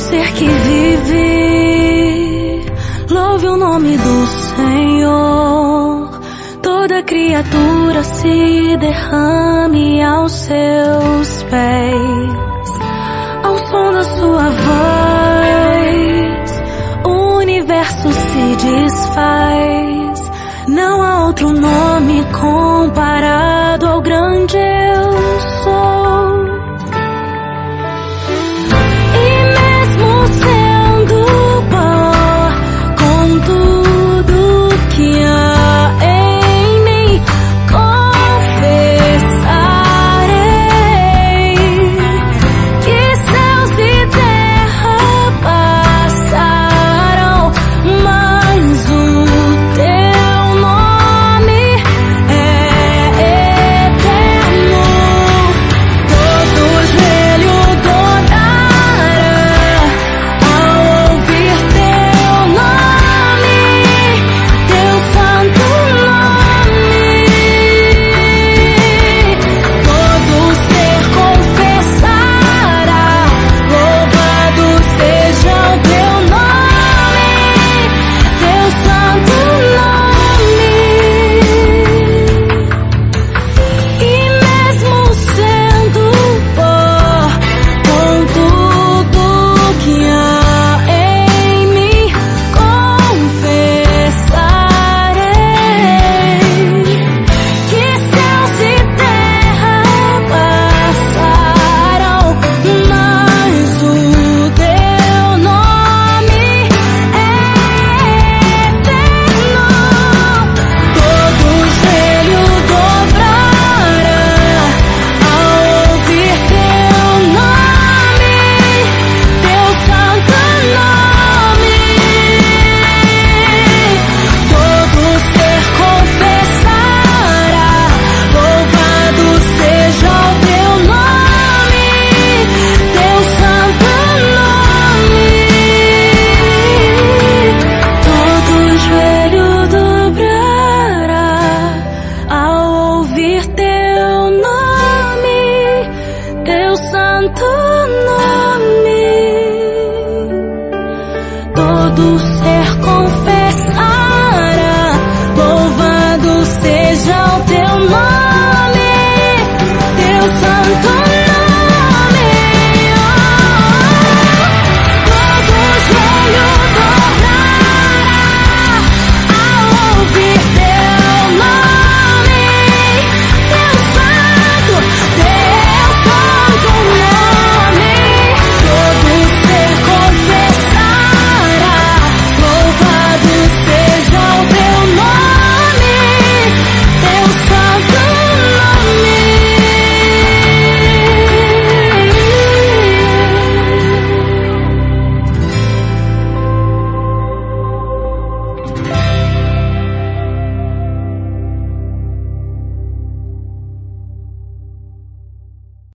ser que vive, louve o nome do Senhor. Toda criatura se derrame aos seus pés. Ao som da sua voz, o universo se desfaz. Não há outro nome comparado ao grande eu sou. E mesmo sendo pó, com tudo que há em mim, confessarei que céus e terra passarão, mas o teu nome é eterno. Todo joelho dobrará ao ouvir teu nome, teu santo nome. Todo ser confessará, louvado seja o teu nome, teu santo nome. E mesmo sendo pó, com tudo que há em mim, confessarei que céus e terra passarão, mas o teu nome é eterno. Todo joelho dobrará ao ouvir teu nome, teu santo nome. Todo ser confessará, louvado seja o teu nome, teu santo nome. Todo joelho dobrará ao ouvir teu nome, teu santo nome. Todo ser